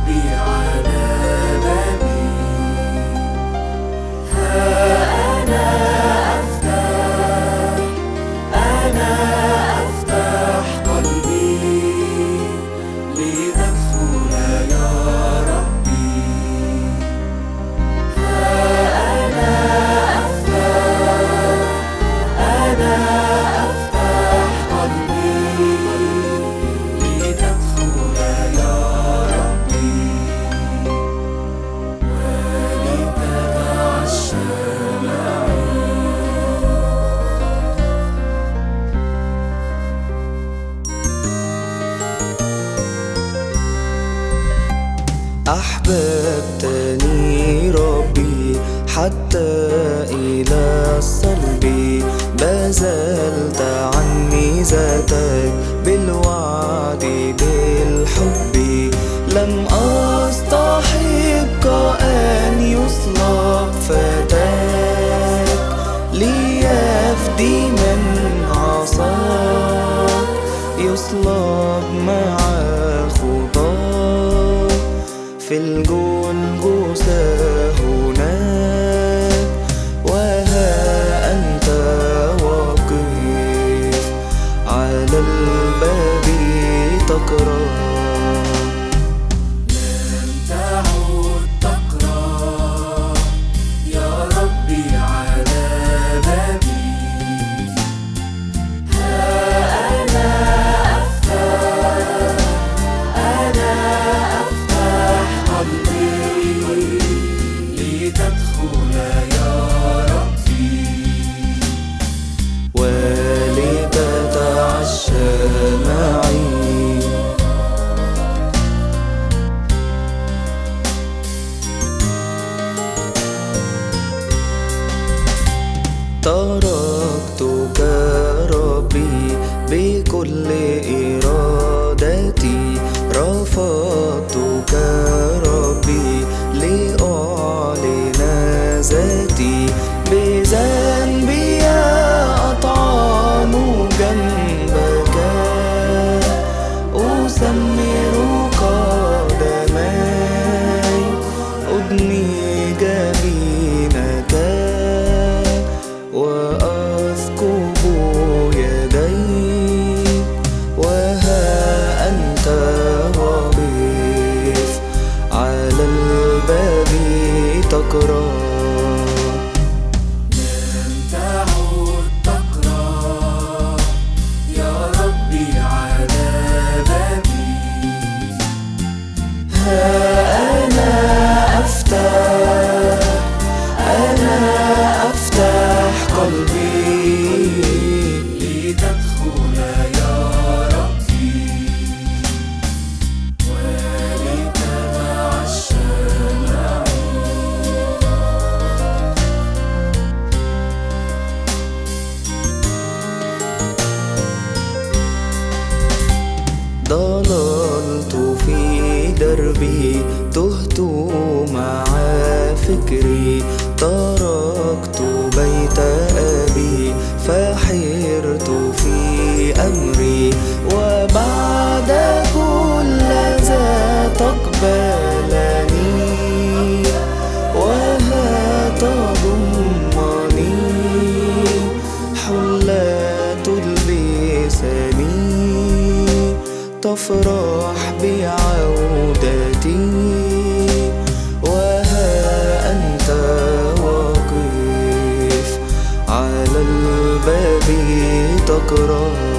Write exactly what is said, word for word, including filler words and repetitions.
ربي على بابي، ها أنا أفتح، أنا أفتح قلبي لتدخل يا ربي. ها أنا أفتح، أنا أفتح قلبي لتدخل يا ربي ولتتعشى معي. أحببتني ربي حتى إلى الصلب، بذلت عني ذاتك بالوعد بالحب. لم أستحق أن يصلب فتاك ليفدي من عصاك، يصلب مع خطاك في الجلجثة هناك. وها أنت واقف على الباب تقرأ، لن تعود تقرأ يا ربي على بابي. ها أنا أفتح، أنا أفتح قلبي لتدخل يا ربي ولتتعشى معي. تركتك ربي بكل إرادتي، رفضتك ربي لأعلن ذاتي. بذنبي أطعن جنبك، أسمر قدمي، أدني جبينك وأثقب يدي. وها أنت واقف على الباب تقرأ، لن تعود تقرأ يا ربي على بابي. ها أنا أفتح، أنا أفتح قلبي لتدخل يا ربي ولتتعشى معي. ضللت في دربي، تهت مع فكري، تركت بيت أبي فحرت في أمري. وبعد كل ذا تقبلني، وها تضمني حلة تلبسني، تفرح بعودتي. وها أنت واقف على الباب تقرأ،